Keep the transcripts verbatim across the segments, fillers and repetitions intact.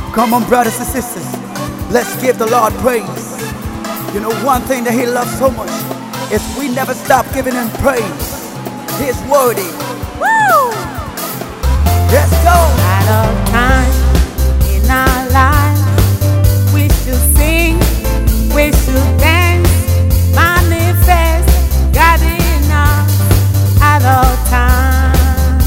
Come on, brothers and sisters, let's give the Lord praise. You know, one thing that He loves so much is we never stop giving Him praise. He's worthy. Woo! Let's go. At all times in our lives, we should sing, we should dance, manifest God in us. At all times,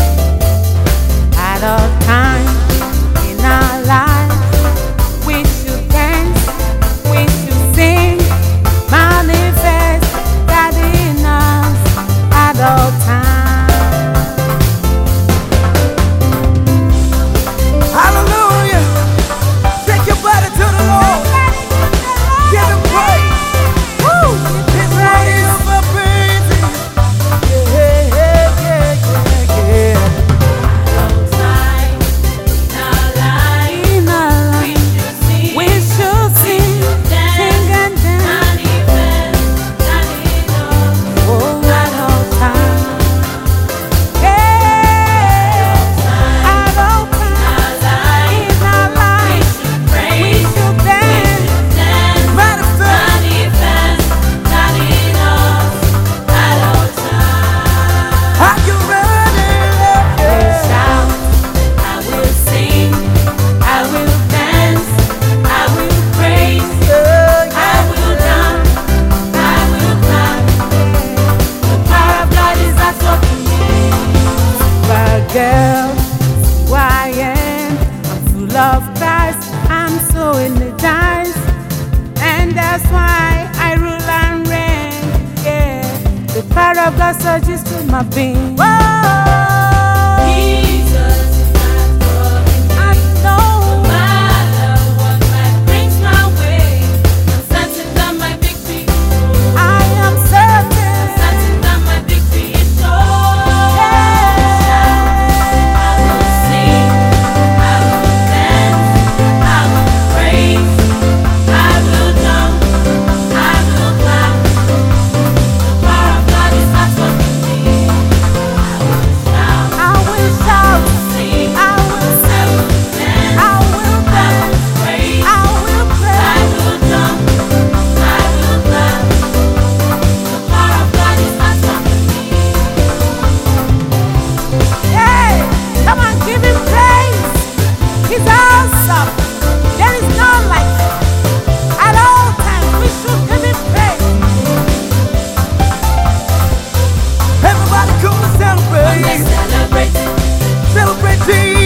at all times in our lives, we should dance, we should sing, manifest God in us. At all times. Girl, who I am, I'm full of Christ, I'm so energized, and that's why I rule and reign, yeah, the power of God surges through my being. Whoa! Jesus is not falling. I know. No matter what life brings my way, I'm certain that my victory is sure. I am certain. I'm certain that my victory is sure. Yeah. Celebrate, celebrate Jesus.